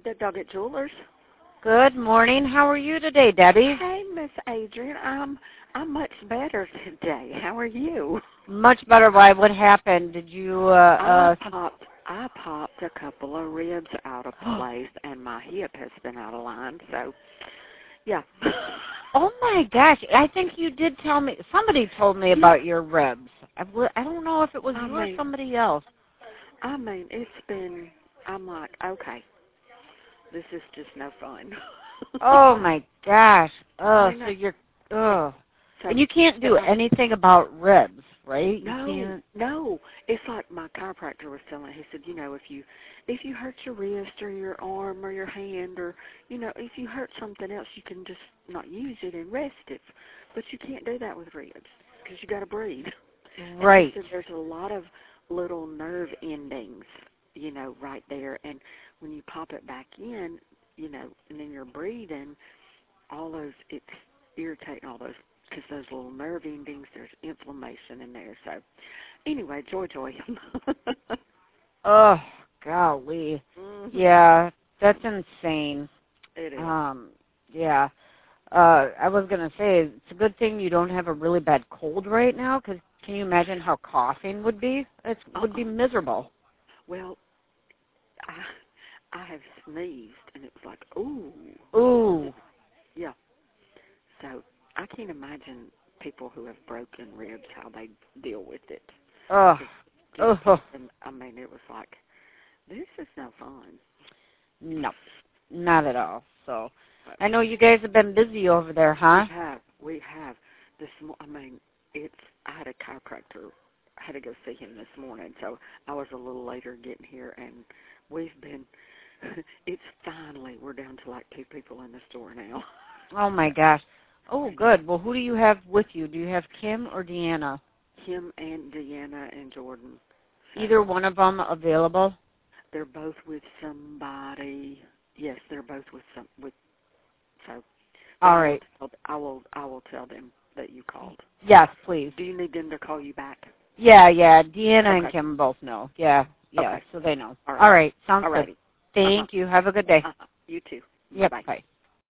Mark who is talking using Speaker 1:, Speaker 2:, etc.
Speaker 1: Dead Dog at Jewelers.
Speaker 2: Good morning. How are you today, Debbie?
Speaker 1: Hey, Miss Adrian. I'm much better today. How are you?
Speaker 2: Much better. Why? What happened? Did you?
Speaker 1: I popped a couple of ribs out of place, and my hip has been out of line. So, yeah.
Speaker 2: Oh my gosh! I think you did tell me. Somebody told me about your ribs. I don't know if it was you or somebody else.
Speaker 1: I mean, it's been. I'm like, okay, this is just no fun.
Speaker 2: Oh my gosh! Oh, so you're.
Speaker 1: So,
Speaker 2: and you can't do anything about ribs, right?
Speaker 1: No. It's like my chiropractor was telling me. He said, if you hurt your wrist or your arm or your hand or, if you hurt something else, you can just not use it and rest it. But you can't do that with ribs because you got to breathe.
Speaker 2: Right.
Speaker 1: And he said there's a lot of little nerve endings, right there. And when you pop it back in, and then you're breathing, all those, it's irritating all those. Because those little nerve endings, there's inflammation in there. So, anyway, joy.
Speaker 2: Oh, golly. Mm-hmm. Yeah, that's insane.
Speaker 1: It is.
Speaker 2: Yeah. I was going to say, it's a good thing you don't have a really bad cold right now, because can you imagine how coughing would be? It would be miserable.
Speaker 1: Well, I have sneezed, and it was like, ooh.
Speaker 2: Ooh.
Speaker 1: Yeah. So, I can't imagine people who have broken ribs, how they deal with it.
Speaker 2: Oh.
Speaker 1: I mean, it was like, this is no fun.
Speaker 2: No, not at all. So, I know you guys have been busy over there, huh?
Speaker 1: We have. I had a chiropractor. I had to go see him this morning, so I was a little later getting here, and we've been, we're down to like 2 people in the store now.
Speaker 2: Oh, my gosh. Oh, good. Well, who do you have with you? Do you have Kim or Deanna?
Speaker 1: Kim and Deanna and Jordan.
Speaker 2: Either one of them available?
Speaker 1: They're both with somebody. Yes, they're both with so.
Speaker 2: All right.
Speaker 1: I will tell them that you called.
Speaker 2: Yes, please.
Speaker 1: Do you need them to call you back?
Speaker 2: Yeah. Deanna and Kim both know. Yeah, okay. So they know. All right. Sounds good. Thank you. Have a good day.
Speaker 1: You too.
Speaker 2: Yep,
Speaker 1: Bye.
Speaker 2: bye.